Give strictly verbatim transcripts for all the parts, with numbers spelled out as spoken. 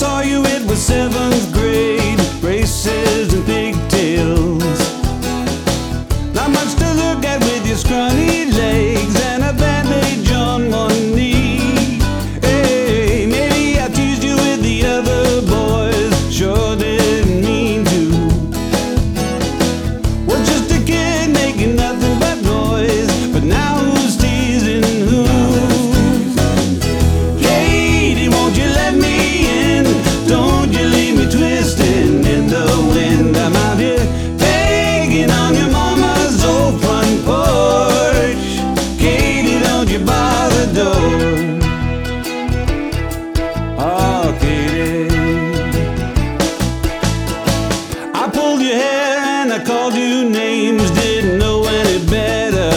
saw you, it was seventh grade. Braces and pigtails, not much to look at with your scrawny legs and a bandage on one knee. Hey, maybe I teased you with the other boys, sure didn't mean to. Was just a kid making nothing but noise, but now who's teasing who? Katie, won't you let me in? Don't you leave me twisting in the wind. I'm out here begging on your mama's old front porch. Katie, don't you bar the door. Oh, Katie, I pulled your hair and I called you names, didn't know any better.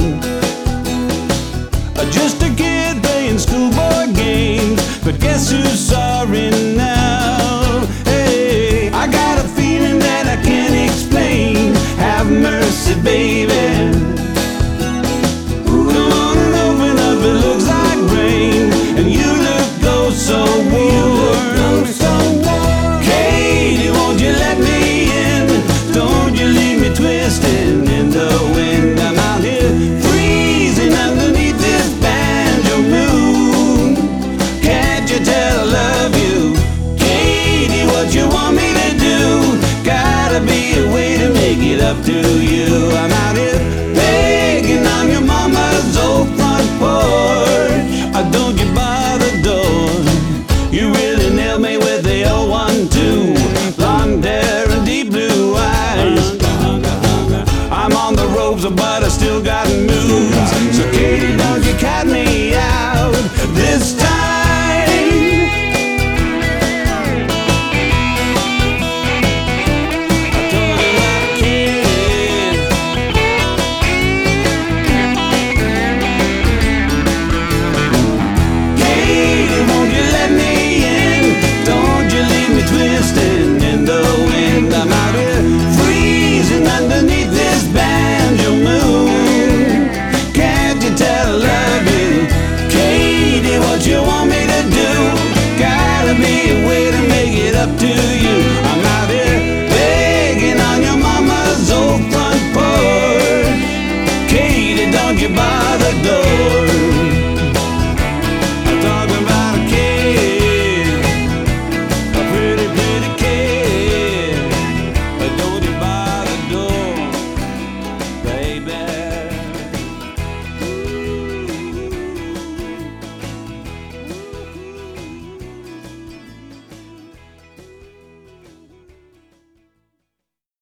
Uh, Just a kid playing schoolboy games, but guess who's sorry now? Hey, I got a feeling that I can't explain. Have mercy, baby. Ooh, come on and open up, it looks like rain, and you look oh so warm. Katie, won't you let me in? Don't you leave me twisting in the wind. I'm out here freezing underneath this banjo moon. Can't you tell I love you? Katie, what you want me to do? Gotta be a way to make it up to you.